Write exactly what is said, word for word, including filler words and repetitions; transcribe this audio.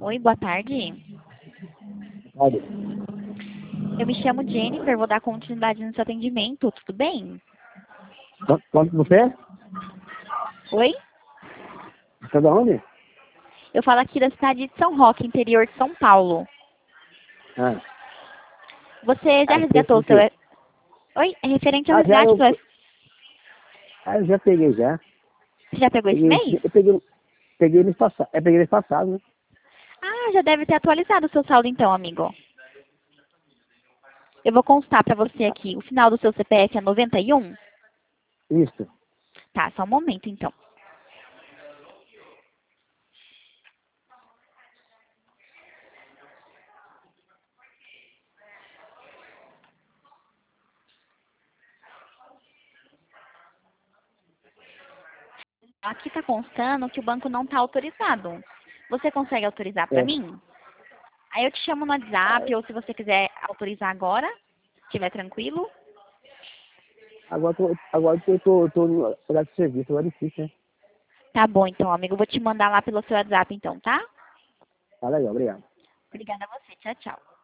Oi, boa tarde. Olha, Eu me chamo Jennifer, vou dar continuidade no seu atendimento, tudo bem? qu- quanto você é? Oi? Você é da onde? Eu falo aqui da cidade de São Roque, interior de São Paulo. Ah, Você já ah, esqueci resgatou do o seu... quê? Oi? É referente ao Ah, já resgate eu, do... ah, eu já peguei já. Você já pegou esse Peguei, mês? eu peguei, peguei mês passado. É, peguei mês passado, né? Ah, já deve ter atualizado o seu saldo então, amigo. Eu vou constar para você aqui. O final do seu C P F é noventa e um? Isso. Tá, só um momento então. Aqui está constando que o banco não está autorizado. Você consegue autorizar para É. mim? Aí eu te chamo no WhatsApp, ou se você quiser autorizar agora, se estiver tranquilo. Agora, tô, agora eu tô, tô, tô no horário de serviço, agora é difícil, né? Tá bom, então, amigo. Eu vou te mandar lá pelo seu WhatsApp, então, tá? Tá legal, obrigado. Obrigada a você. Tchau, tchau.